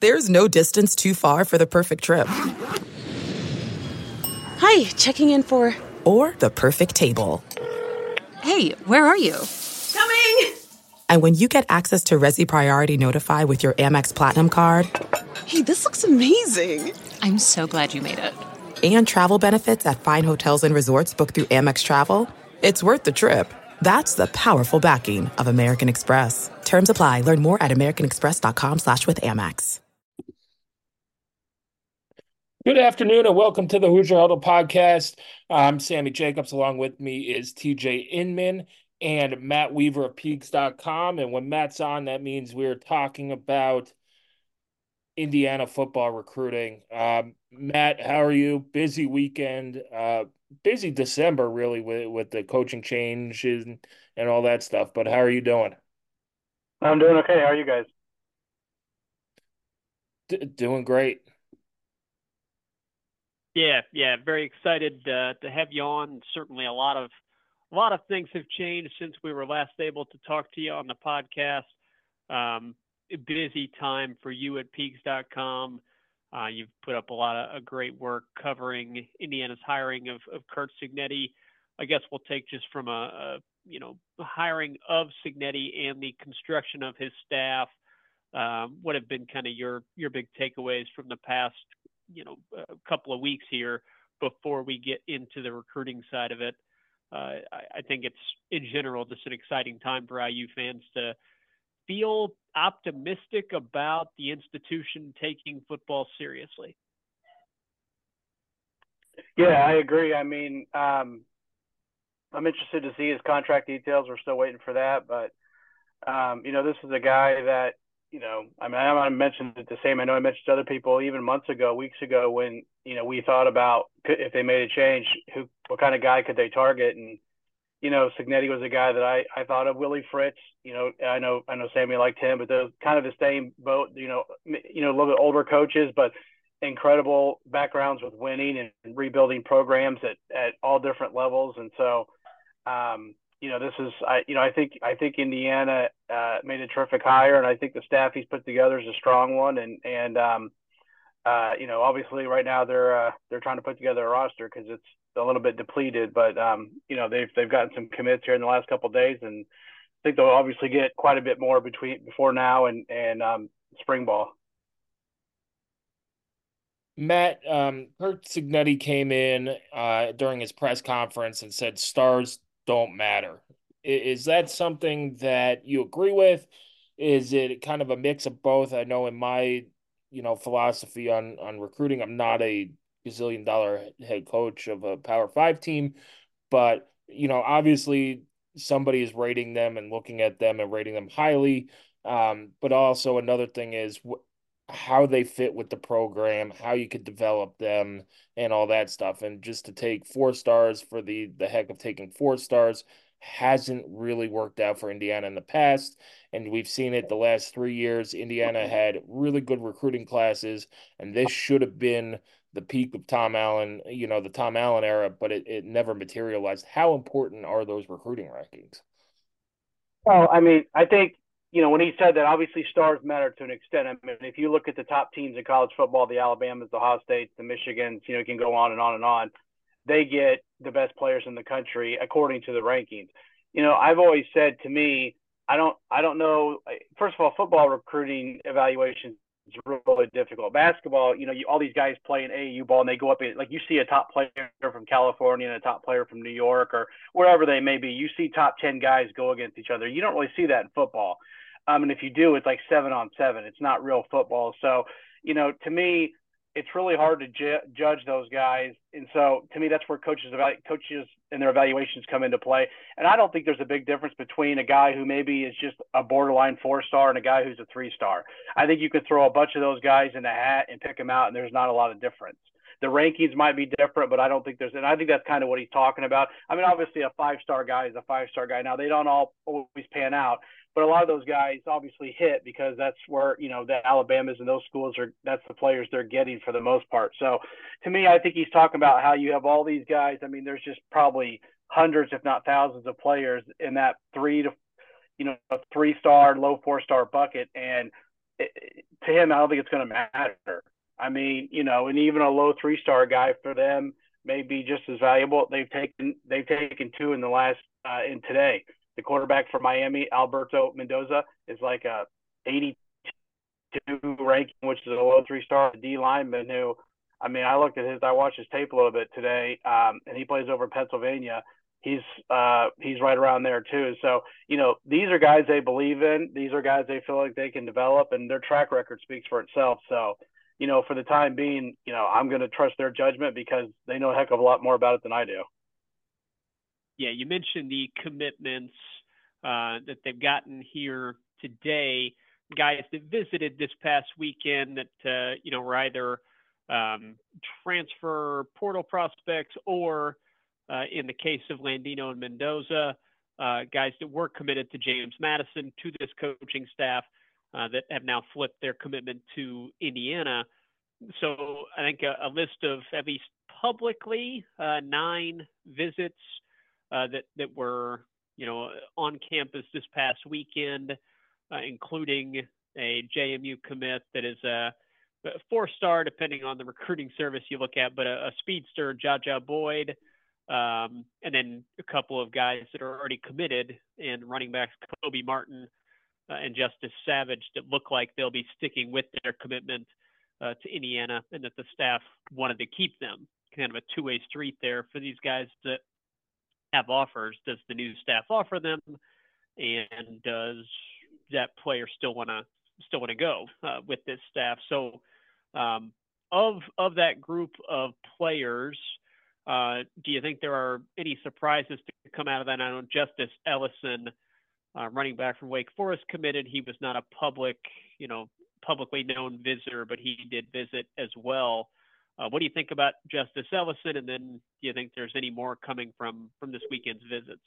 There's no distance too far for the perfect trip. Hi, checking in for... Or the perfect table. Hey, where are you? Coming! And when you get access to Resi Priority Notify with your Amex Platinum card... Hey, this looks amazing. I'm so glad you made it. And travel benefits at fine hotels and resorts booked through Amex Travel, it's worth the trip. That's the powerful backing of American Express. Terms apply. Learn more at americanexpress.com/withAmex. Good afternoon and welcome to the Hoosier Huddle podcast. I'm Sammy Jacobs. Along with me is TJ Inman and Matt Weaver of Peaks.com. And when Matt's on, that means we're talking about Indiana football recruiting. Matt, how are you? Busy weekend, busy December really with the coaching change and all that stuff. But how are you doing? I'm doing okay. How are you guys? Doing great. Yeah, very excited to have you on. Certainly a lot of things have changed since we were last able to talk to you on the podcast. A busy time for you at Peaks.com. You've put up a lot of great work covering Indiana's hiring of Curt Cignetti. I guess we'll take just from a hiring of Cignetti and the construction of his staff. What have been kind of your big takeaways from the past a couple of weeks here before we get into the recruiting side of it? I think it's in general just an exciting time for IU fans to feel optimistic about the institution taking football seriously. Yeah, I agree. I mean, I'm interested to see his contract details. We're still waiting for that, but this is a guy that, I'm not mentioned it the same. I know I mentioned to other people even weeks ago, when, we thought about if they made a change, what kind of guy could they target? And, Cignetti was a guy that I thought of. Willie Fritz, I know Sammy liked him, but they're kind of the same boat, a little bit older coaches, but incredible backgrounds with winning and rebuilding programs at all different levels. And so, this is, I think Indiana made a terrific hire, and I think the staff he's put together is a strong one. And obviously right now they're trying to put together a roster because it's a little bit depleted, but they've gotten some commits here in the last couple of days, and I think they'll obviously get quite a bit more before now and spring ball. Matt, Curt Cignetti came in during his press conference and said stars don't matter. Is that something that you agree with? Is it kind of a mix of both? I know in my, philosophy on recruiting, I'm not a gazillion-dollar head coach of a Power 5 team, but, obviously somebody is rating them and looking at them and rating them highly. But also another thing is how they fit with the program, how you could develop them and all that stuff. And just to take 4 stars for the heck of taking 4 stars hasn't really worked out for Indiana in the past. And we've seen it the last 3 years. Indiana had really good recruiting classes, and this should have been the peak of Tom Allen, the Tom Allen era, but it never materialized. How important are those recruiting rankings? Well, I mean, I think, when he said that, obviously stars matter to an extent. I mean, if you look at the top teams in college football, the Alabamas, the Ohio States, the Michigans, you can go on and on and on. They get the best players in the country according to the rankings. I've always said, to me, I don't know. First of all, football recruiting evaluations is really difficult. Basketball, all these guys play in AAU ball and they go up in, like, you see a top player from California and a top player from New York or wherever they may be. You see top 10 guys go against each other. You don't really see that in football. And if you do, it's like 7-on-7. It's not real football. So, to me, it's really hard to judge those guys. And so, to me, that's where coaches and their evaluations come into play. And I don't think there's a big difference between a guy who maybe is just a borderline 4-star and a guy who's a 3-star. I think you could throw a bunch of those guys in a hat and pick them out, and there's not a lot of difference. The rankings might be different, but I don't think and I think that's kind of what he's talking about. I mean, obviously a 5-star guy is a 5-star guy. Now, they don't all always pan out, but a lot of those guys obviously hit because that's where, the Alabamas and those schools that's the players they're getting for the most part. So to me, I think he's talking about how you have all these guys. I mean, there's just probably hundreds, if not thousands of players in that 3-star, low 4-star bucket. And to him, I don't think it's going to matter. I mean, and even a low 3-star guy for them may be just as valuable. They've taken 2 in the last in today. The quarterback for Miami, Alberto Mendoza, is like a 82 ranking, which is a low 3-star D lineman who, I mean, I watched his tape a little bit today, and he plays over in Pennsylvania. He's right around there too. So, these are guys they believe in. These are guys they feel like they can develop, and their track record speaks for itself. So, for the time being, I'm going to trust their judgment because they know a heck of a lot more about it than I do. Yeah, you mentioned the commitments that they've gotten here today, guys that visited this past weekend that, were either transfer portal prospects or, in the case of Landino and Mendoza, guys that were committed to James Madison, to this coaching staff, that have now flipped their commitment to Indiana. So I think a list of at least publicly 9 visits that were, on campus this past weekend, including a JMU commit that is a 4-star, depending on the recruiting service you look at, but a speedster, Jaja Boyd, and then a couple of guys that are already committed, and running backs Kobe Martin and Justice Savage, that look like they'll be sticking with their commitment to Indiana, and that the staff wanted to keep them. Kind of a two-way street there for these guys that have offers. Does the new staff offer them, and does that player still want to go with this staff? So, of that group of players, do you think there are any surprises to come out of that? I know Justice Ellison, running back from Wake Forest, committed. He was not a publicly known visitor, but he did visit as well. What do you think about Justice Ellison? And then do you think there's any more coming from this weekend's visits?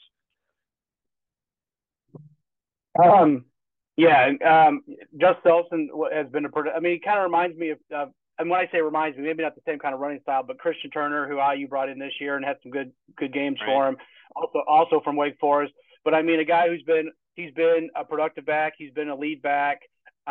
Justice Ellison has been he kind of reminds me of and when I say reminds me, maybe not the same kind of running style, but Christian Turner, who IU brought in this year and had some good games for him, also from Wake Forest. But I mean, a guy he's been a productive back, he's been a lead back.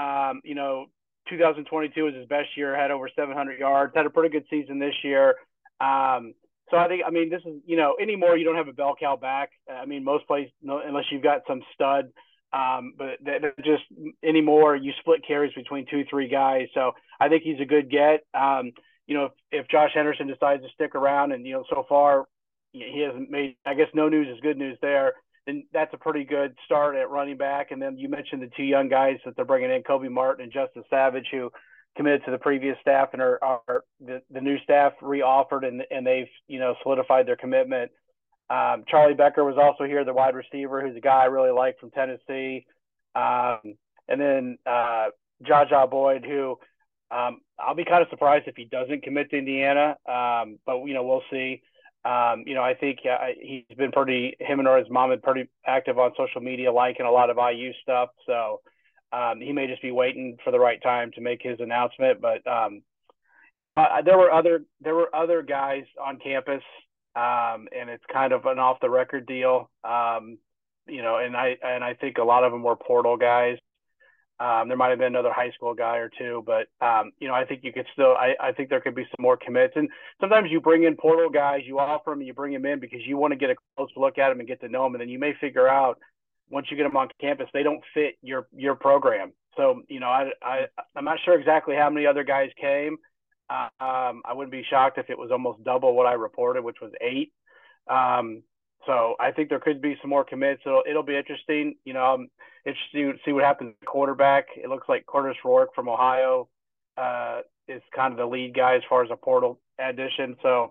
2022 was his best year, had over 700 yards, had a pretty good season this year. So I think, this is, anymore you don't have a bell cow back. Most places, unless you've got some stud. But just anymore, you split carries between 2-3 guys. So I think he's a good get. If Josh Henderson decides to stick around, and so far he hasn't made, I guess no news is good news there, then that's a pretty good start at running back. And then you mentioned the 2 young guys that they're bringing in, Kobe Martin and Justice Savage, who committed to the previous staff and are the new staff reoffered, and they've solidified their commitment. Charlie Becker was also here, the wide receiver, who's a guy I really like from Tennessee. And then Jaja Boyd, who I'll be kind of surprised if he doesn't commit to Indiana, but we'll see. I think he's been him and his mom have been pretty active on social media, liking a lot of IU stuff. So he may just be waiting for the right time to make his announcement. But there were other guys on campus. And it's kind of an off the record deal. And I think a lot of them were portal guys. There might have been another high school guy or two, but I think you could still, I think there could be some more commits. And sometimes you bring in portal guys, you offer them and you bring them in because you want to get a close look at them and get to know them. And then you may figure out once you get them on campus, they don't fit your program. So, I'm not sure exactly how many other guys came. I wouldn't be shocked if it was almost double what I reported, which was 8. So I think there could be some more commits. So it'll be interesting. I'm interested to see what happens at quarterback. It looks like Curtis Rourke from Ohio is kind of the lead guy as far as a portal addition. So,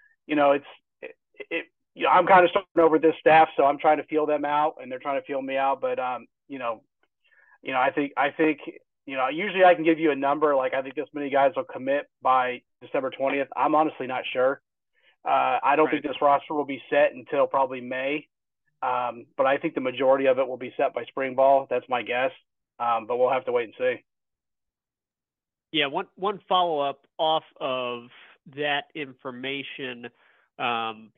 I'm kind of starting over this staff, so I'm trying to feel them out, and they're trying to feel me out. But I think. Usually I can give you a number, like I think this many guys will commit by December 20th. I'm honestly not sure. I don't think this roster will be set until probably May. But I think the majority of it will be set by spring ball. That's my guess. But we'll have to wait and see. Yeah, one follow-up off of that information.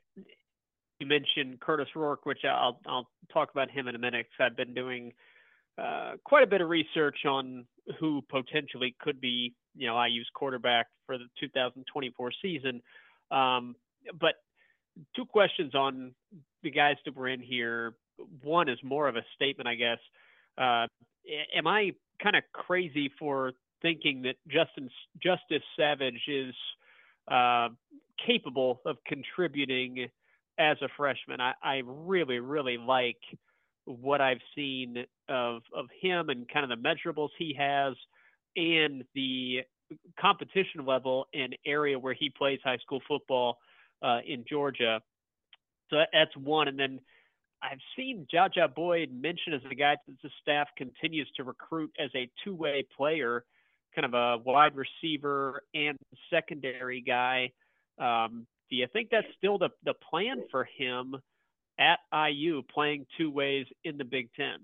You mentioned Curtis Rourke, which I'll talk about him in a minute, because I've been doing quite a bit of research on who potentially could be, IU's quarterback for the 2024 season. But two questions on the guys that were in here. One is more of a statement, I guess. Am I kind of crazy for thinking that Justice Savage is capable of contributing as a freshman? I really, really like what I've seen of him and kind of the measurables he has and the competition level and area where he plays high school football in Georgia. So that's one. And then I've seen Jaja Boyd mentioned as a guy that the staff continues to recruit as a two-way player, kind of a wide receiver and secondary guy. Do you think that's still the plan for him at IU, playing two ways in the Big Ten?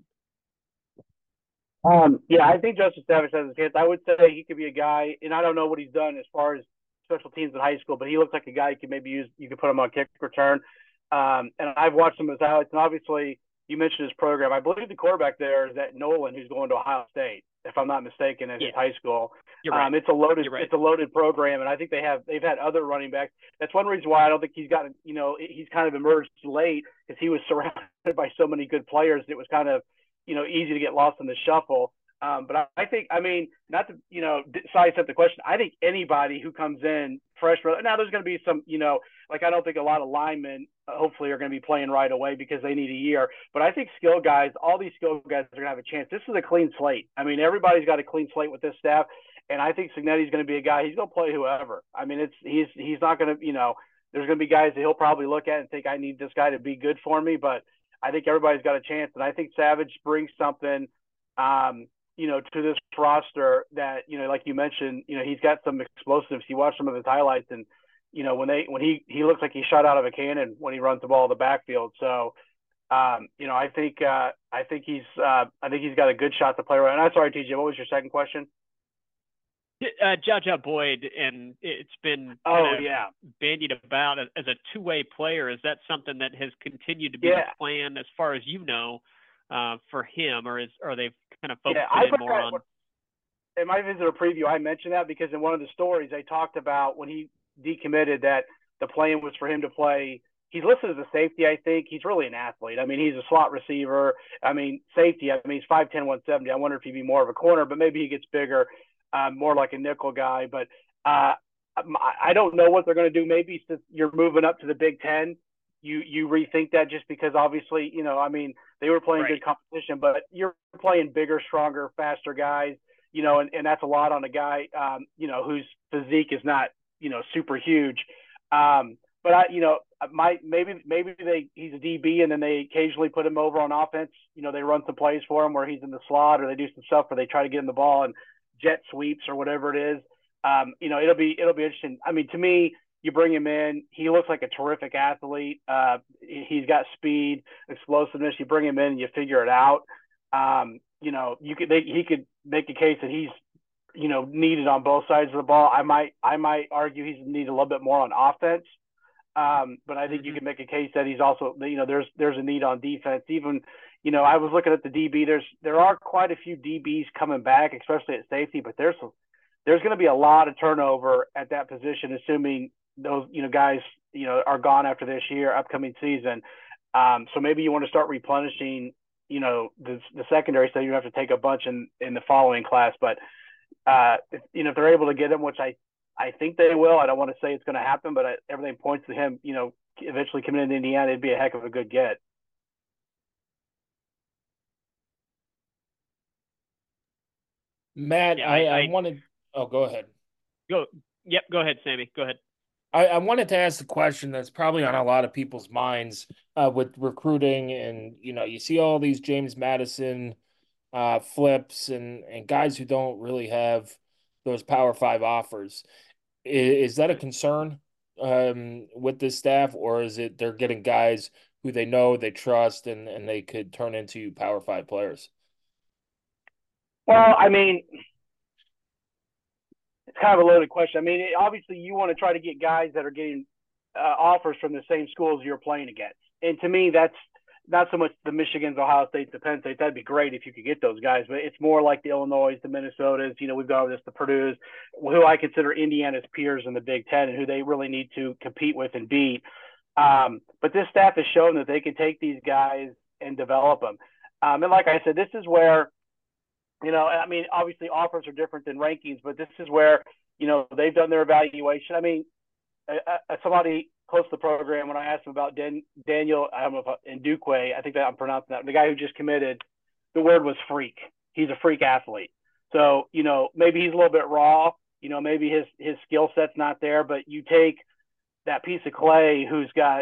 Yeah, I think Justice Savage has a chance. I would say he could be a guy, and I don't know what he's done as far as special teams in high school, but he looks like a guy you could maybe use. You could put him on kick return. And I've watched some of his highlights, and obviously you mentioned his program. I believe the quarterback there is that Nolan, who's going to Ohio State, if I'm not mistaken, at his high school. You're right. It's a loaded program, and I think they've had other running backs. That's one reason why I don't think he's gotten, he's kind of emerged late, because he was surrounded by so many good players. It was kind of, easy to get lost in the shuffle. But I think, not to, sidestep the question, I think anybody who comes in freshman, now there's going to be some, I don't think a lot of linemen hopefully are going to be playing right away because they need a year. But I think skill guys, all these skill guys are going to have a chance. This is a clean slate. Everybody's got a clean slate with this staff. And I think Cignetti's going to be a guy, he's going to play whoever. He's not going to, there's going to be guys that he'll probably look at and think, I need this guy to be good for me. But I think everybody's got a chance. And I think Savage brings something, to this roster that, like you mentioned, he's got some explosives. You watch some of his highlights, and, when he looks like he shot out of a cannon when he runs the ball in the backfield. So, I think he's got a good shot to play right. And I'm sorry, TJ, what was your second question? Jaja Boyd, and it's been bandied about as a two-way player. Is that something that has continued to be the plan as far as for him, or are they kind of focusing more on? In my visitor preview, I mentioned that because in one of the stories they talked about when he decommitted that the plan was for him to play. He's listed as a safety, I think. He's really an athlete. He's a slot receiver. Safety. He's 5'10", 170. I wonder if he'd be more of a corner, but maybe he gets bigger, more like a nickel guy. But I don't know what they're going to do. Maybe since you're moving up to the Big Ten, you rethink that, just because obviously, they were playing good competition, but you're playing bigger, stronger, faster guys, and that's a lot on a guy, whose physique is not, super huge. But maybe he's a DB, and then they occasionally put him over on offense. They run some plays for him where he's in the slot, or they do some stuff where they try to get him the ball and jet sweeps or whatever it is. It'll be interesting. To me, you bring him in, he looks like a terrific athlete. He's got speed, explosiveness. You bring him in, and you figure it out. He could make a case that he's, needed on both sides of the ball. I might argue he's needed a little bit more on offense. But I think you can make a case that he's also, there's a need on defense. Even, I was looking at the DB. There are quite a few DBs coming back, especially at safety, but there's going to be a lot of turnover at that position, assuming those, guys, are gone after this upcoming season. So maybe you want to start replenishing, the secondary, so you don't have to take a bunch in the following class. But, if they're able to get him, which I think they will, I don't want to say it's going to happen, but everything points to him, eventually coming into Indiana, it'd be a heck of a good get. Matt, I wanted – oh, go ahead. Go ahead, Sammy. Go ahead. I wanted to ask the question that's probably on a lot of people's minds with recruiting, and, you see all these James Madison flips and guys who don't really have those Power 5 offers. Is that a concern with this staff, or is it they're getting guys who they know, they trust, and they could turn into Power 5 players? Well, it's kind of a loaded question. Obviously you want to try to get guys that are getting offers from the same schools you're playing against. And to me, that's, not so much the Michigans, Ohio States, the Penn States. That'd be great if you could get those guys, but it's more like the Illinois, the Minnesotas. We've got this, the Purdue's, who I consider Indiana's peers in the Big Ten and who they really need to compete with and beat. But this staff has shown that they can take these guys and develop them. And like I said, this is where, obviously offers are different than rankings, but this is where, they've done their evaluation. Somebody close to the program, when I asked him about Daniel, I don't know if Ndukwe, I think that I'm pronouncing that, the guy who just committed, the word was freak. He's a freak athlete. So, maybe he's a little bit raw, maybe his skill set's not there, but you take that piece of clay who's got,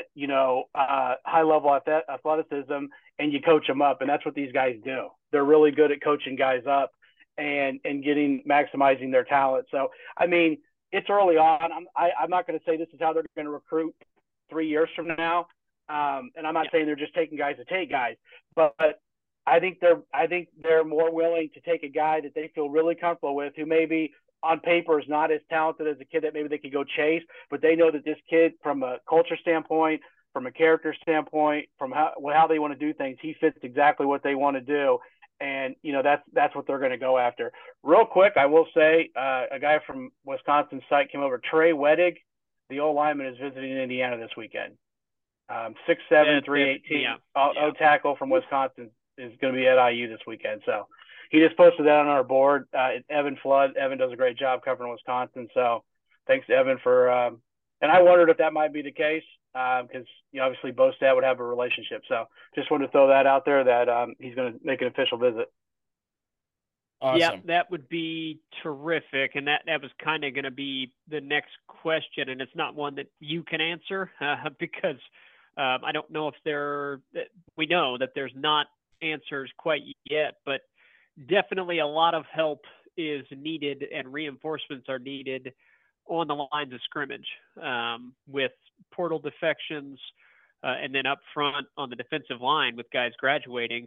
high level athleticism and you coach them up. And that's what these guys do. They're really good at coaching guys up and maximizing their talent. So, it's early on. I'm not going to say this is how they're going to recruit 3 years from now. And I'm not saying they're just taking guys to take guys, but I think they're more willing to take a guy that they feel really comfortable with, who maybe on paper is not as talented as a kid that maybe they could go chase, but they know that this kid, from a culture standpoint, from a character standpoint, from how they want to do things, he fits exactly what they want to do. And, that's what they're going to go after. Real quick, I will say a guy from Wisconsin site came over, Trey Wedig, the old lineman, is visiting Indiana this weekend. 6'7", 318, tackle from Wisconsin is going to be at IU this weekend. So he just posted that on our board. Evan Flood. Evan does a great job covering Wisconsin. So thanks to Evan for and I wondered if that might be the case because obviously Bostad would have a relationship. So just wanted to throw that out there that he's going to make an official visit. Awesome. Yeah, that would be terrific. And that was kind of going to be the next question. And it's not one that you can answer because I don't know if we know that there's not answers quite yet, but definitely a lot of help is needed and reinforcements are needed on the lines of scrimmage with portal defections and then up front on the defensive line with guys graduating.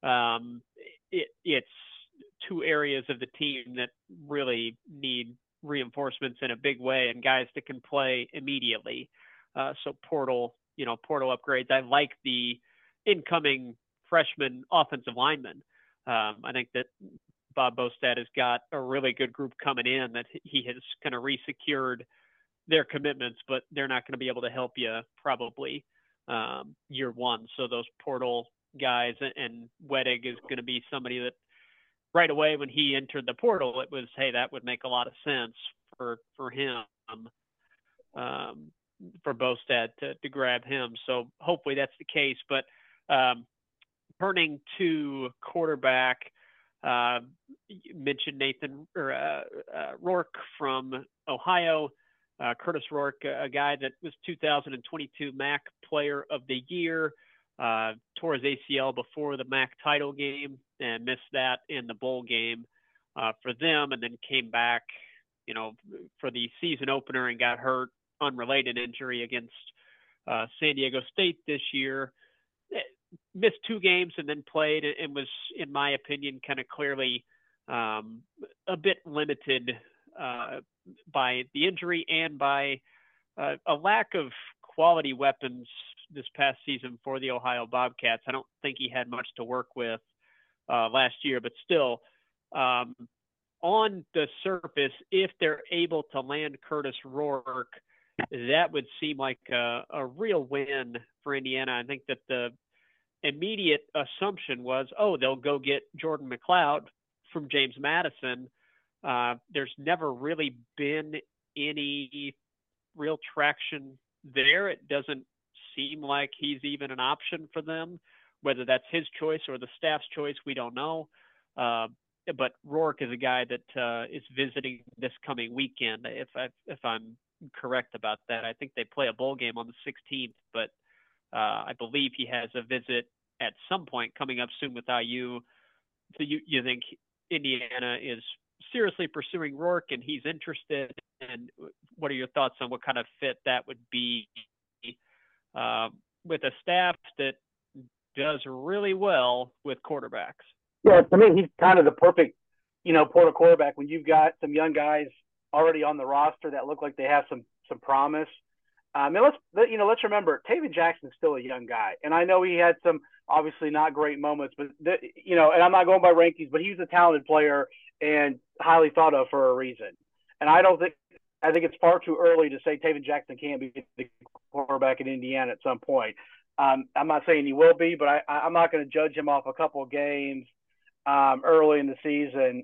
It's two areas of the team that really need reinforcements in a big way and guys that can play immediately. So portal upgrades. I like the incoming freshman offensive lineman. I think that Bob Bostad has got a really good group coming in that he has kind of resecured their commitments, but they're not going to be able to help you probably year one. So those portal guys, and Wedig is going to be somebody that right away when he entered the portal, it was, hey, that would make a lot of sense for him, for Bostad to grab him. So hopefully that's the case. But turning to quarterback, you mentioned Rourke from Ohio. Curtis Rourke, a guy that was 2022 MAC Player of the Year, tore his ACL before the MAC title game and missed that in the bowl game for them, and then came back, for the season opener and got hurt, unrelated injury against San Diego State this year. Missed 2 games and then played and was, in my opinion, kind of clearly a bit limited by the injury and by a lack of quality weapons this past season for the Ohio Bobcats. I don't think he had much to work with last year, but still, on the surface, if they're able to land Curtis Rourke, that would seem like a real win for Indiana. I think that the immediate assumption was, they'll go get Jordan McLeod from James Madison. There's never really been any real traction there. It doesn't seem like he's even an option for them. Whether that's his choice or the staff's choice, we don't know. But Rourke is a guy that is visiting this coming weekend, if I'm correct about that. I think they play a bowl game on the 16th, but I believe he has a visit at some point coming up soon with IU. So you think Indiana is seriously pursuing Rourke and he's interested? And what are your thoughts on what kind of fit that would be with a staff that does really well with quarterbacks? Yeah, to me, he's kind of the perfect, portal quarterback when you've got some young guys already on the roster that look like they have some promise. And let's remember, Taven Jackson's still a young guy, and I know he had some obviously not great moments, but and I'm not going by rankings, but he's a talented player and highly thought of for a reason. And I think it's far too early to say Taven Jackson can't be the quarterback in Indiana at some point. I'm not saying he will be, but I'm not going to judge him off a couple of games early in the season,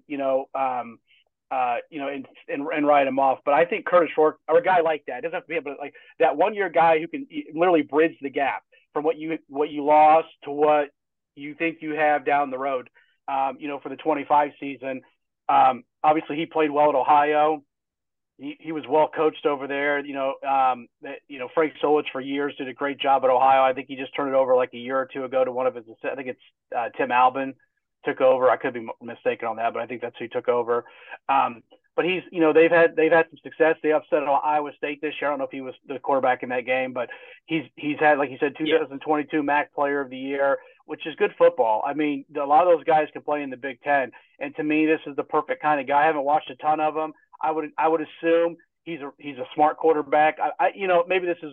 and write him off. But I think Curtis Rourke, or a guy like that, doesn't have to be, but like that 1 year guy who can literally bridge the gap from what you lost to what you think you have down the road, for the 25 season. Obviously, he played well at Ohio. He was well coached over there. Frank Solich for years did a great job at Ohio. I think he just turned it over like a year or two ago to one of his. I think it's Tim Albin took over. I could be mistaken on that, but I think that's who took over. But he's, they've had some success. They upset Iowa State this year. I don't know if he was the quarterback in that game, but he's had, like you said, 2022 MAC Player of the Year, which is good football. I mean, a lot of those guys can play in the Big Ten, and to me, this is the perfect kind of guy. I haven't watched a ton of him. I would assume he's a smart quarterback. Maybe this is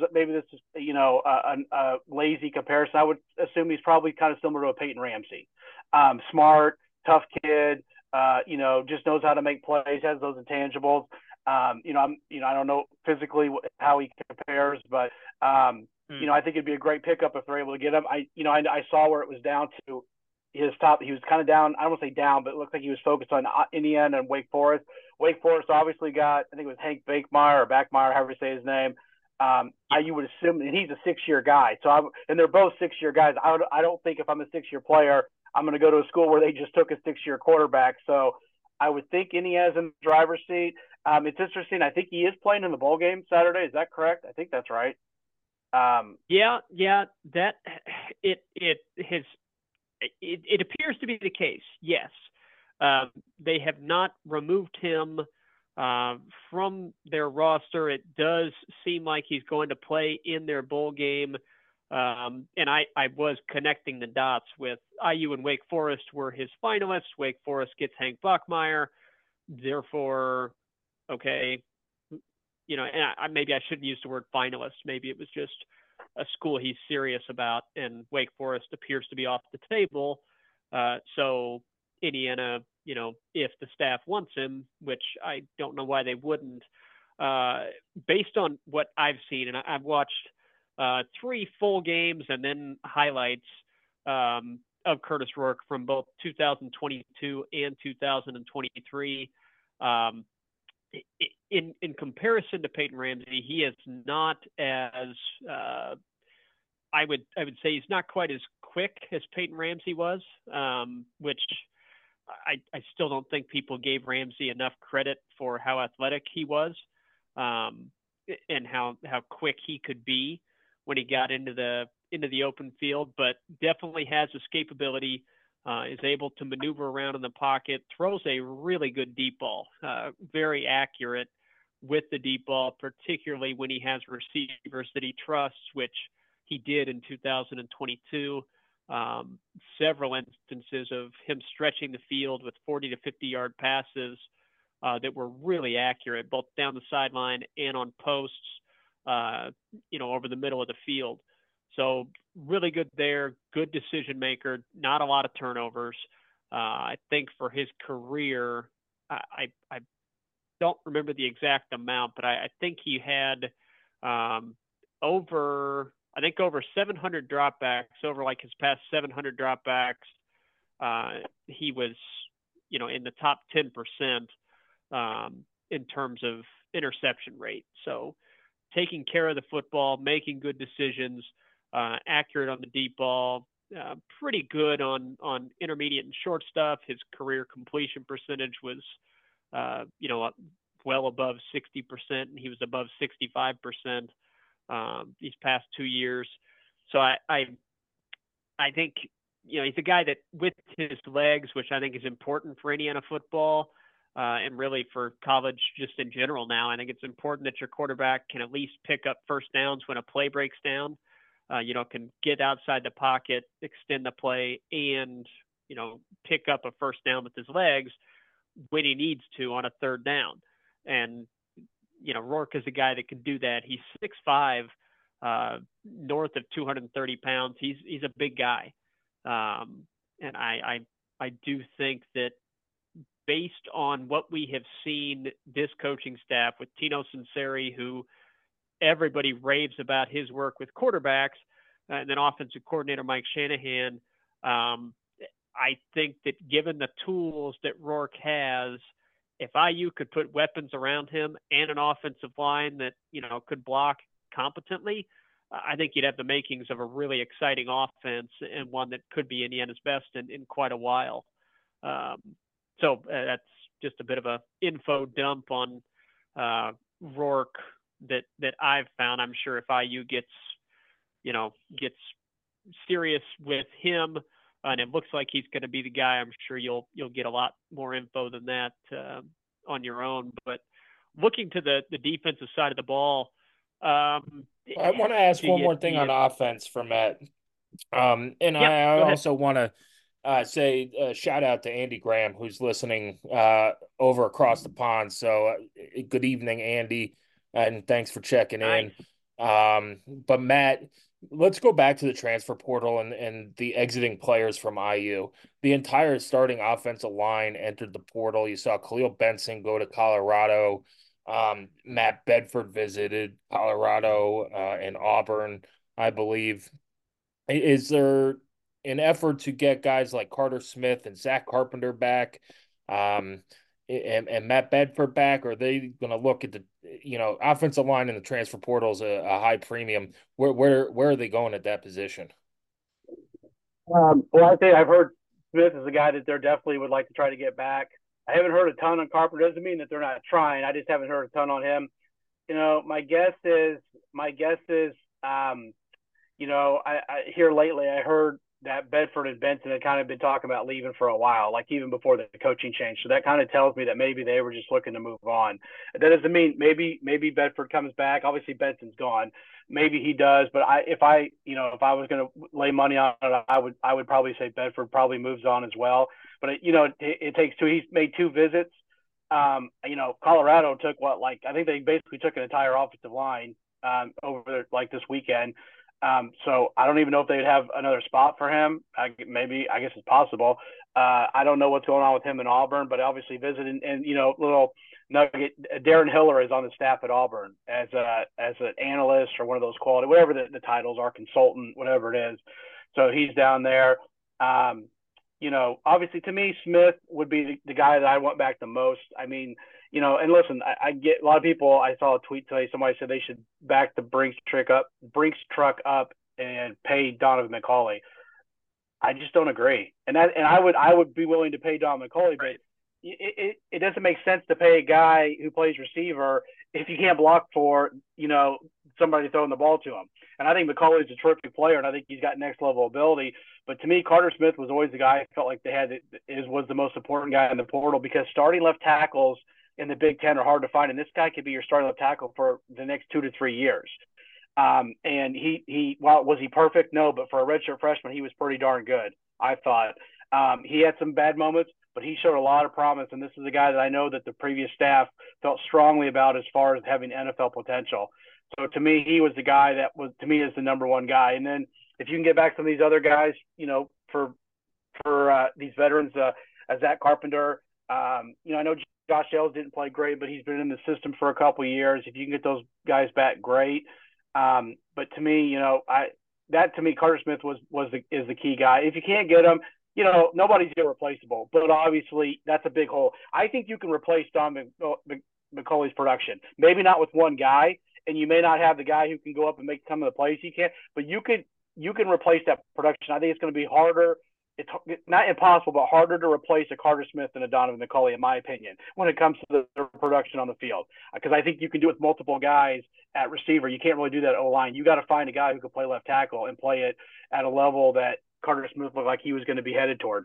a lazy comparison. I would assume he's probably kind of similar to a Peyton Ramsey. Smart, tough kid. Just knows how to make plays, has those intangibles. I don't know physically how he compares, but I think it'd be a great pickup if they're able to get him. I saw where it was down to his top. He was kind of down. I don't want to say down, but it looked like he was focused on Indiana and Wake Forest. Wake Forest obviously got, I think it was Hank Bakemeyer or Backmeyer, however you say his name. You would assume, and he's a 6-year guy. And they're both 6-year guys. I don't think if I'm a 6-year player, I'm going to go to a school where they just took a 6-year quarterback. So I would think Indiana's in the driver's seat. It's interesting. I think he is playing in the bowl game Saturday. Is that correct? I think that's right. That it appears to be the case. Yes. They have not removed him from their roster. It does seem like he's going to play in their bowl game. And I was connecting the dots with IU and Wake Forest were his finalists. Wake Forest gets Hank Bachmeier. Therefore, okay, and maybe I shouldn't use the word finalist. Maybe it was just a school he's serious about, and Wake Forest appears to be off the table. So Indiana, if the staff wants him, which I don't know why they wouldn't, based on what I've seen, and I've watched 3 full games and then highlights of Curtis Rourke from both 2022 and 2023. In comparison to Peyton Ramsey, he is not as I would say he's not quite as quick as Peyton Ramsey was, which I still don't think people gave Ramsey enough credit for how athletic he was, and how quick he could be when he got into the open field, but definitely has escapability, is able to maneuver around in the pocket, throws a really good deep ball, very accurate with the deep ball, particularly when he has receivers that he trusts, which he did in 2022. Several instances of him stretching the field with 40 to 50-yard passes that were really accurate, both down the sideline and on posts, over the middle of the field. So really good there, good decision maker, not a lot of turnovers. I think for his career, I don't remember the exact amount, but I think he had over 700 dropbacks, over like his past 700 dropbacks. He was, in the top 10% in terms of interception rate. So taking care of the football, making good decisions, accurate on the deep ball, pretty good on intermediate and short stuff. His career completion percentage was, well above 60%, and he was above 65% these past 2 years. So I think, he's a guy that with his legs, which I think is important for Indiana football, and really for college just in general now. I think it's important that your quarterback can at least pick up first downs when a play breaks down, can get outside the pocket, extend the play, and, pick up a first down with his legs when he needs to on a third down. And, Rourke is a guy that can do that. He's 6'5", north of 230 pounds. He's a big guy. And I do think that based on what we have seen this coaching staff with Tino Sunseri, who everybody raves about his work with quarterbacks, and then offensive coordinator Mike Shanahan, I think that given the tools that Rourke has, if IU could put weapons around him and an offensive line that, could block competently, I think you'd have the makings of a really exciting offense and one that could be Indiana's best in quite a while. So that's just a bit of a info dump on Rourke that I've found. I'm sure if IU gets serious with him, and it looks like he's going to be the guy, I'm sure you'll get a lot more info than that on your own. But looking to the defensive side of the ball, I want to ask one more thing on offense for Matt. I also want to say shout out to Andy Graham, who's listening over across the pond. So good evening, Andy, and thanks for checking in. But Matt, let's go back to the transfer portal and the exiting players from IU. The entire starting offensive line entered the portal. You saw Khalil Benson go to Colorado. Matt Bedford visited Colorado and Auburn, I believe. Is there an effort to get guys like Carter Smith and Zach Carpenter back, and Matt Bedford back? Or are they going to look at the offensive line in the transfer portal is a high premium? Where are they going at that position? Well, I think I've heard Smith is a guy that they definitely would like to try to get back. I haven't heard a ton on Carpenter. Doesn't mean that they're not trying. I just haven't heard a ton on him. My guess is, I here lately I heard that Bedford and Benson had kind of been talking about leaving for a while, like even before the coaching change. So that kind of tells me that maybe they were just looking to move on. That doesn't mean maybe Bedford comes back. Obviously Benson's gone. Maybe he does, but if I was going to lay money on it, I would probably say Bedford probably moves on as well. But it takes two. He's made two visits. Colorado took I think they basically took an entire offensive line over there, this weekend. So I don't even know if they'd have another spot for him. I guess it's possible. I don't know what's going on with him in Auburn, but obviously visiting and little nugget. Darren Hiller is on the staff at Auburn as an analyst or one of those quality, whatever the titles are, consultant, whatever it is. So he's down there. Obviously to me, Smith would be the guy that I want back the most. I mean, and listen, I get a lot of people. I saw a tweet today. Somebody said they should back the Brinks truck up and pay Donovan McCauley. I just don't agree. And I would be willing to pay Donovan McCauley, but it doesn't make sense to pay a guy who plays receiver if you can't block for, somebody throwing the ball to him. And I think McCauley is a terrific player, and I think he's got next level ability. But to me, Carter Smith was always the guy I felt like was the most important guy in the portal, because starting left tackles in the Big Ten are hard to find, and this guy could be your starting left tackle for the next 2 to 3 years. And was he perfect? No, but for a redshirt freshman, he was pretty darn good, I thought. He had some bad moments, but he showed a lot of promise, and this is a guy that I know that the previous staff felt strongly about as far as having NFL potential. So to me, he was the guy that was, to me, is the number one guy. And then if you can get back some of these other guys, for these veterans, Zach Carpenter, I know Josh Ells didn't play great, but he's been in the system for a couple of years. If you can get those guys back, great. But to me, Carter Smith is the key guy. If you can't get him, nobody's irreplaceable. But obviously, that's a big hole. I think you can replace Don McCauley's production. Maybe not with one guy, and you may not have the guy who can go up and make some of the plays he can. But you can replace that production. I think it's going to be harder. It's not impossible, but harder to replace a Carter Smith than a Donovan McCauley, in my opinion, when it comes to the production on the field. Because I think you can do it with multiple guys at receiver. You can't really do that at O-line. You got to find a guy who can play left tackle and play it at a level that Carter Smith looked like he was going to be headed towards.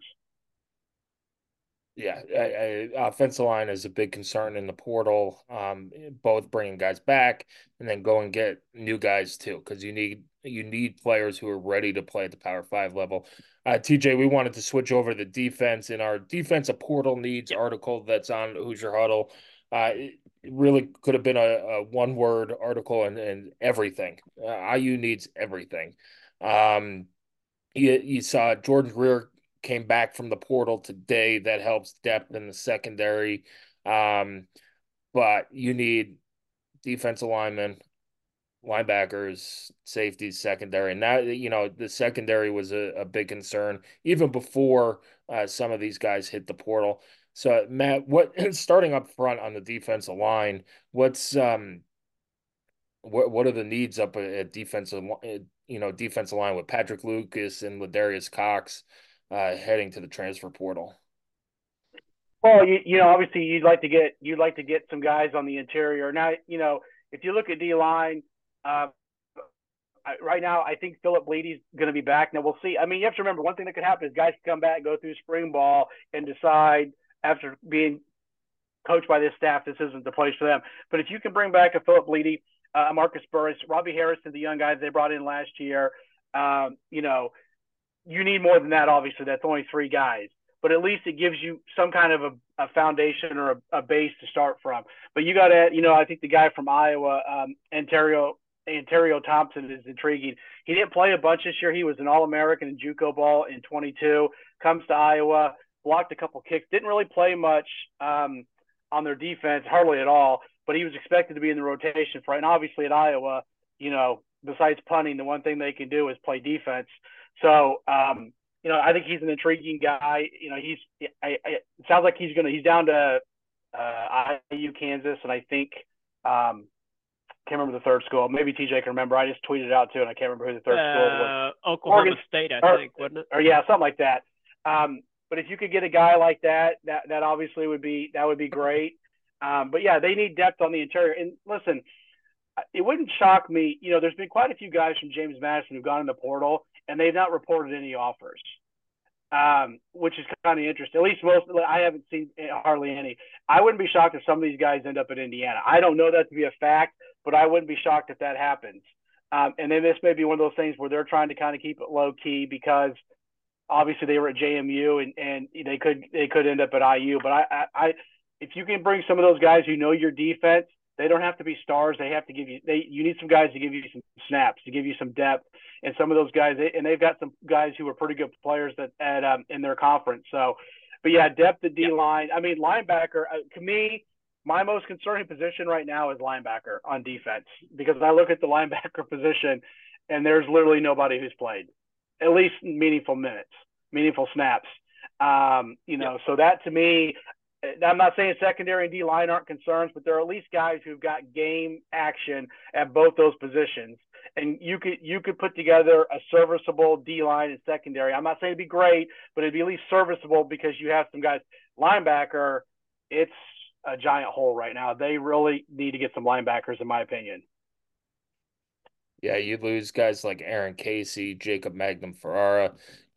Yeah, offensive line is a big concern in the portal, both bringing guys back and then go and get new guys too, because you need players who are ready to play at the Power 5 level. TJ, we wanted to switch over to the defense in our defensive portal needs article that's on Hoosier Huddle. It really could have been a one-word article and everything. IU needs everything. You saw Jordan Greer came back from the portal today. That helps depth in the secondary. Um, but you need defensive linemen, linebackers, safeties, secondary. And now, the secondary was a big concern even before some of these guys hit the portal. So, Matt, what starting up front on the defensive line, what are the needs up at defensive line with Patrick Lucas and Ladarius Cox heading to the transfer portal? Well, obviously you'd like to get some guys on the interior. Now, if you look at D line, right now I think Philip Bleedy's going to be back. Now we'll see. I mean, you have to remember one thing that could happen is guys can come back, go through spring ball, and decide after being coached by this staff this isn't the place for them. But if you can bring back a Philip Bleedy, Marcus Burris, Robbie Harrison, the young guys they brought in last year, you need more than that. Obviously, that's only three guys, but at least it gives you some kind of a foundation or a base to start from. But you got to, I think the guy from Iowa, Ontario Thompson, is intriguing. He didn't play a bunch this year. He was an All-American in JUCO ball in 22. Comes to Iowa, blocked a couple kicks, didn't really play much on their defense, hardly at all. But he was expected to be in the rotation for it. And obviously at Iowa, besides punting, the one thing they can do is play defense. So, I think he's an intriguing guy. It sounds like he's down to IU, Kansas, and I think can't remember the third school. Maybe TJ can remember. I just tweeted it out too, and I can't remember who the third school was. Oklahoma State, I think, wasn't it? Or yeah, something like that. But if you could get a guy like that obviously would be great. But yeah, they need depth on the interior. And listen, it wouldn't shock me. There's been quite a few guys from James Madison who've gone in the portal, and they've not reported any offers, which is kind of interesting. At least I haven't seen hardly any. I wouldn't be shocked if some of these guys end up at Indiana. I don't know that to be a fact, but I wouldn't be shocked if that happens. And then this may be one of those things where they're trying to kind of keep it low key because obviously they were at JMU and they could end up at IU. But I if you can bring some of those guys who know your defense, they don't have to be stars. They have to give you. You need some guys to give you some snaps, to give you some depth, and some of those guys. And they've got some guys who are pretty good players in their conference. So, but yeah, depth at D line. I mean, linebacker. To me, my most concerning position right now is linebacker on defense because I look at the linebacker position, and there's literally nobody who's played at least meaningful minutes, meaningful snaps. So that to me. I'm not saying secondary and D-line aren't concerns, but there are at least guys who've got game action at both those positions. And you could put together a serviceable D-line and secondary. I'm not saying it'd be great, but it'd be at least serviceable because you have some guys. Linebacker, it's a giant hole right now. They really need to get some linebackers, in my opinion. Yeah, you lose guys like Aaron Casey, Jacob Magnum Ferrara.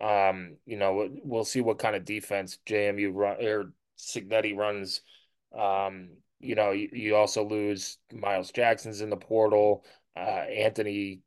We'll see what kind of defense JMU run or Cignetti runs. You also lose Miles Jackson's in the portal. Anthony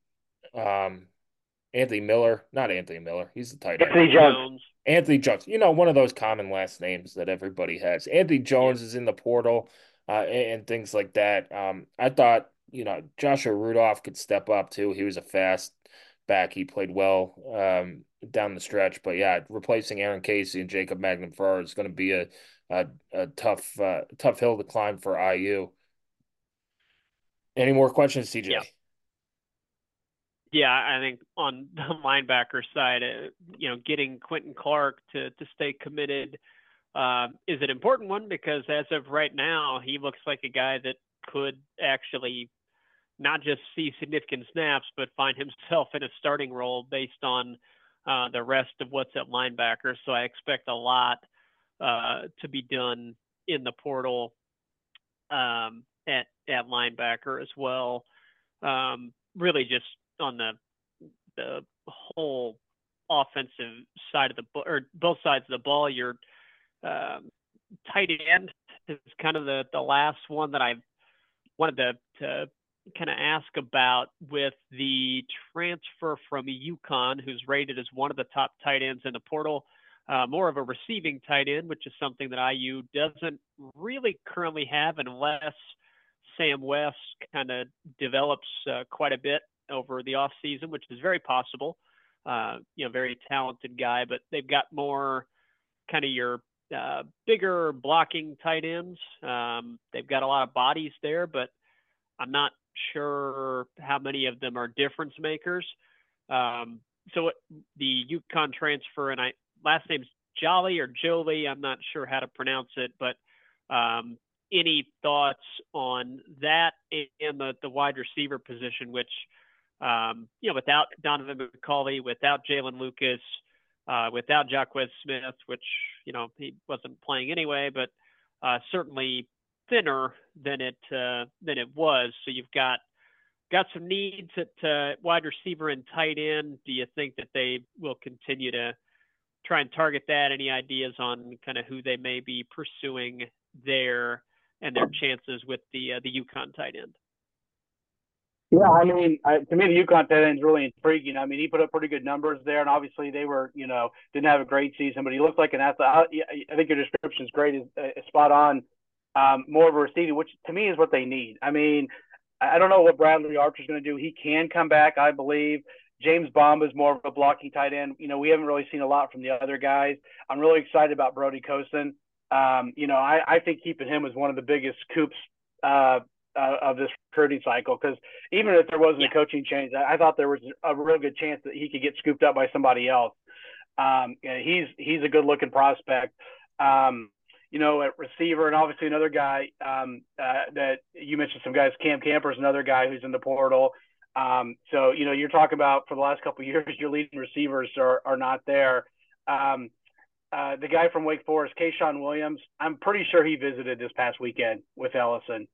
Miller, not Anthony Miller. He's the tight end. Anthony Jones. Anthony Jones. One of those common last names that everybody has. Anthony Jones is in the portal, and things like that. I thought, Joshua Rudolph could step up too. He was a fast back. He played well down the stretch. But yeah, replacing Aaron Casey and Jacob Magnum Farrar is going to be a tough hill to climb for IU. Any more questions, TJ? Yeah, I think on the linebacker side, getting Quentin Clark to stay committed is an important one because as of right now, he looks like a guy that could actually not just see significant snaps, but find himself in a starting role based on the rest of what's at linebacker. So I expect a lot to be done in the portal at linebacker as well. Really just on the whole offensive side of or both sides of the ball, your tight end is kind of the last one that I wanted to kind of ask about with the transfer from UConn, who's rated as one of the top tight ends in the portal, more of a receiving tight end, which is something that IU doesn't really currently have unless Sam West kind of develops quite a bit over the offseason, which is very possible. very talented guy, but they've got more kind of your bigger blocking tight ends. They've got a lot of bodies there, but I'm not sure how many of them are difference makers. The UConn transfer, and last name's Jolly or Jolie, I'm not sure how to pronounce it, but any thoughts on that and the wide receiver position, which, without Donovan McCulley, without Jalen Lucas, without Jacquez Smith, which, he wasn't playing anyway, but certainly thinner than it was. So you've got some needs at wide receiver and tight end. Do you think that they will continue to try and target that? Any ideas on kind of who they may be pursuing there and their chances with the UConn tight end? Yeah, I mean, to me, the UConn tight end is really intriguing. I mean, he put up pretty good numbers there, and obviously they were, didn't have a great season, but he looked like an athlete. I think your description is great, is spot on. More of a receiving, which to me is what they need. I mean, I don't know what Bradley Archer's going to do. He can come back, I believe. James Bomba is more of a blocking tight end. We haven't really seen a lot from the other guys. I'm really excited about Brody Kosen. I think keeping him is one of the biggest coups of this recruiting cycle, because even if there wasn't a coaching change, I thought there was a real good chance that he could get scooped up by somebody else. He's a good looking prospect. At receiver, and obviously another guy that you mentioned, some guys, Cam Camper's another guy who's in the portal. You're talking about, for the last couple of years, your leading receivers are not there. The guy from Wake Forest, Kayshawn Williams, I'm pretty sure he visited this past weekend with Ellison.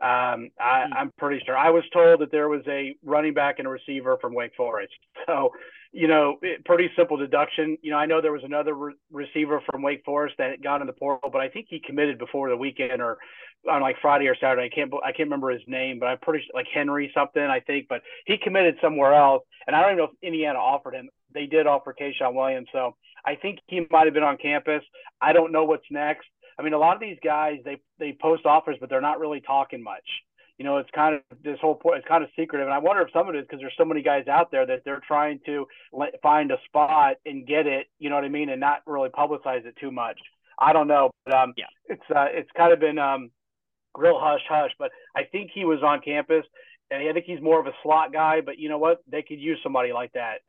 I'm pretty sure. I was told that there was a running back and a receiver from Wake Forest. So, pretty simple deduction. I know there was another receiver from Wake Forest that had gone in the portal, but I think he committed before the weekend, or on like Friday or Saturday. I can't remember his name, but I'm pretty sure, like Henry something, I think. But he committed somewhere else, and I don't even know if Indiana offered him. They did offer Kayshawn Williams, so I think he might have been on campus. I don't know what's next. I mean, a lot of these guys, they post offers, but they're not really talking much. It's kind of this whole point. It's kind of secretive, and I wonder if some of it is because there's so many guys out there that they're trying to find a spot and get it. You know what I mean, and not really publicize it too much. I don't know, but it's kind of been real hush hush. But I think he was on campus, and I think he's more of a slot guy. But you know what? They could use somebody like that.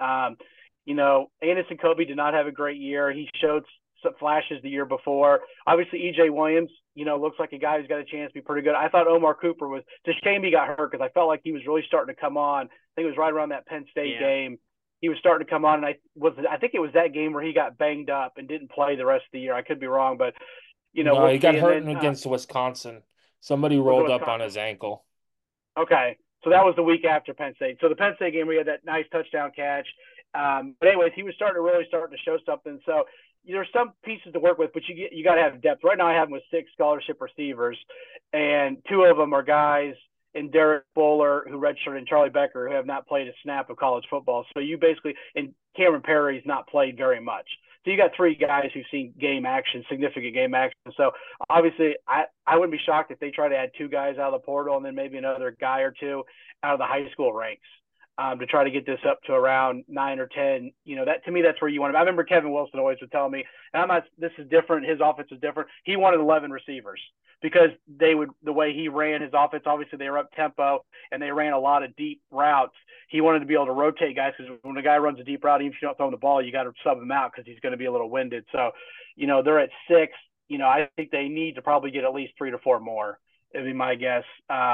Anderson Kobe did not have a great year. He showed some flashes the year before. Obviously, EJ Williams, looks like a guy who's got a chance to be pretty good. I thought Omar Cooper was – it's a shame he got hurt, because I felt like he was really starting to come on. I think it was right around that Penn State game. He was starting to come on, and I think it was that game where he got banged up and didn't play the rest of the year. I could be wrong, but, No, he got hurt against Wisconsin. Somebody rolled up on his ankle. Okay, so that was the week after Penn State. So the Penn State game, we had that nice touchdown catch. But anyways, he was starting to show something. So there's some pieces to work with, but you got to have depth. Right now, I have him with 6 scholarship receivers, and 2 of them are guys in Derek Bowler, who redshirted, and Charlie Becker, who have not played a snap of college football. So you basically, and Cameron Perry's not played very much. So you got 3 guys who've seen game action, significant game action. So obviously, I wouldn't be shocked if they try to add 2 guys out of the portal and then maybe another guy or 2 out of the high school ranks. To try to get this up to around 9 or 10, that to me, that's where you want to. I remember Kevin Wilson always would tell me, and this is different. His offense is different. He wanted 11 receivers because the way he ran his offense, obviously they were up tempo and they ran a lot of deep routes. He wanted to be able to rotate guys, because when a guy runs a deep route, even if you don't throw him the ball, you got to sub him out because he's going to be a little winded. So, they're at 6. I think they need to probably get at least 3 to 4 more. It'd be my guess.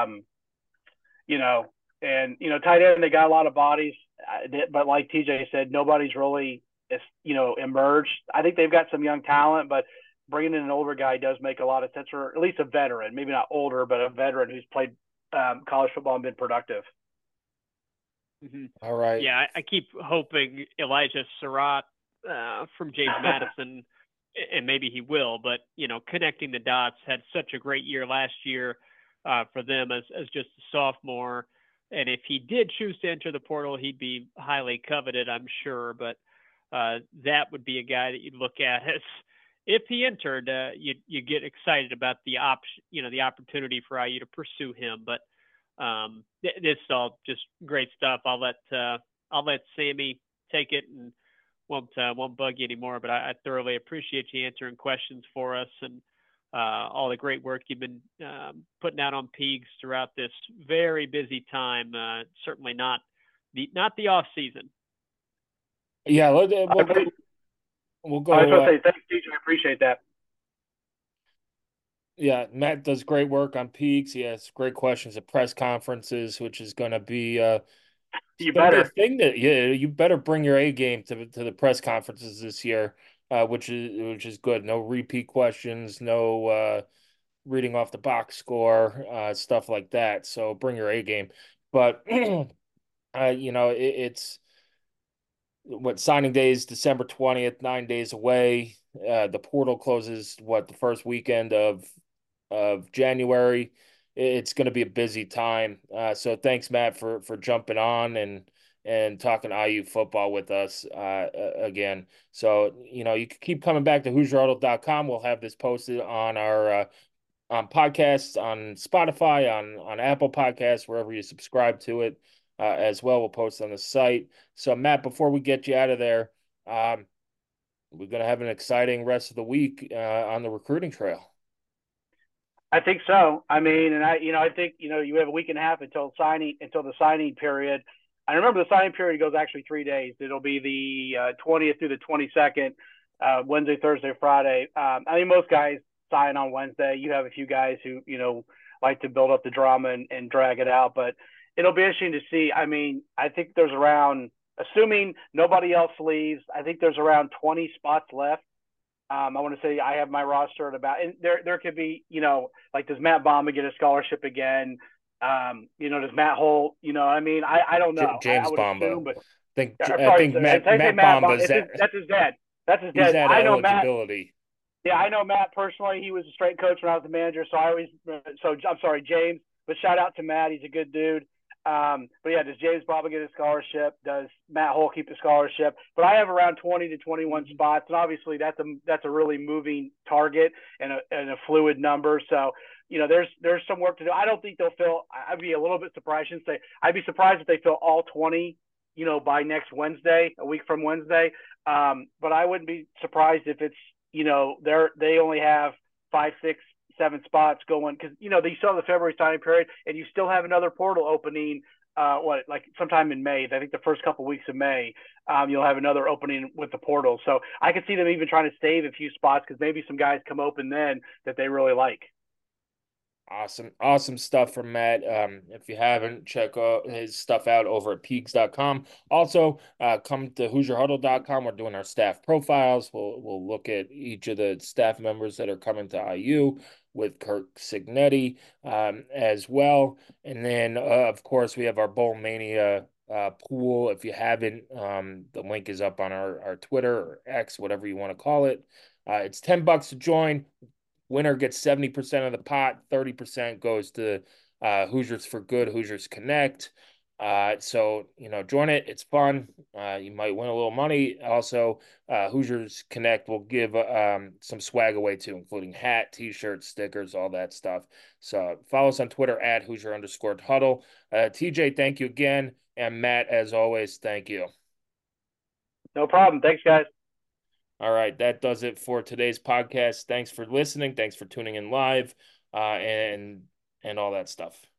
And, tight end, they got a lot of bodies, but like TJ said, nobody's really, emerged. I think they've got some young talent, but bringing in an older guy does make a lot of sense, or at least a veteran, maybe not older, but a veteran who's played college football and been productive. Mm-hmm. All right. Yeah, I keep hoping Elijah Surratt from James Madison, and maybe he will, but, connecting the dots, had such a great year last year for them as just a sophomore. And if he did choose to enter the portal, he'd be highly coveted, I'm sure. But that would be a guy that you'd look at as, if he entered, you get excited about the opportunity for IU to pursue him. But this is all just great stuff. I'll let Sammy take it and won't bug you anymore. But I thoroughly appreciate you answering questions for us and all the great work you've been putting out on Peegs throughout this very busy time. Certainly not the off season. Yeah, we'll go. I was going to say thanks, TJ. I appreciate that. Yeah, Matt does great work on Peaks. He has great questions at press conferences, which is going to be you better be a thing that you better bring your A game to the press conferences this year, which is good. No repeat questions, no reading off the box score, stuff like that. So bring your A game. But it's what signing day is December 20th, 9 days away. The portal closes the first weekend of January. It's going to be a busy time. So thanks, Matt, for jumping on and talking IU football with us again. So, you can keep coming back to HoosierHuddle.com. We'll have this posted on our on podcasts, on Spotify, on Apple Podcasts, wherever you subscribe to it as well. We'll post on the site. So, Matt, before we get you out of there, we're going to have an exciting rest of the week on the recruiting trail. I think so. I mean, and I think, you have a week and a half until the signing period. I remember the signing period goes actually 3 days. It'll be the 20th through the 22nd, Wednesday, Thursday, Friday. I think most guys sign on Wednesday. You have a few guys who, like to build up the drama and drag it out, but it'll be interesting to see. I mean, I think there's around, assuming nobody else leaves, I think there's around 20 spots left. I want to say I have my roster at about, and there could be, like, does Matt Bomba get a scholarship again? Does Matt Holt, I don't know. James I would Bomba. assume, but I think Matt Bomba that's his dad. That's his dad. He's had I know eligibility. Matt. Yeah, I know Matt personally. He was a straight coach when I was the manager. So I'm sorry, James, but shout out to Matt. He's a good dude. But yeah, does James Bomba get a scholarship? Does Matt Holt keep the scholarship? But I have around 20 to 21 spots, and obviously that's a really moving target and a fluid number. So there's some work to do. I don't think they'll fill. I'd be a little bit surprised. I'd be surprised if they fill all 20, by next Wednesday, a week from Wednesday. But I wouldn't be surprised if it's they only have 5, 6, 7 spots going, because they still have the February signing period, and you still have another portal opening like sometime in May. I think the first couple of weeks of May, you'll have another opening with the portal. So I could see them even trying to save a few spots because maybe some guys come open then that they really like. Awesome stuff from Matt. If you haven't, check his stuff out over at Peaks.com. Also, come to HoosierHuddle.com. We're doing our staff profiles. We'll look at each of the staff members that are coming to IU with Kirk Cignetti as well. And then, of course, we have our Bowl Mania pool. If you haven't, the link is up on our Twitter or X, whatever you want to call it. It's $10 to join. Winner gets 70% of the pot, 30% goes to Hoosiers for Good, Hoosiers Connect. So, join it. It's fun. You might win a little money. Also, Hoosiers Connect will give some swag away too, including hat, t-shirts, stickers, all that stuff. So follow us on Twitter at Hoosier_Huddle. TJ, thank you again. And Matt, as always, thank you. No problem. Thanks, guys. All right, that does it for today's podcast. Thanks for listening. Thanks for tuning in live and all that stuff.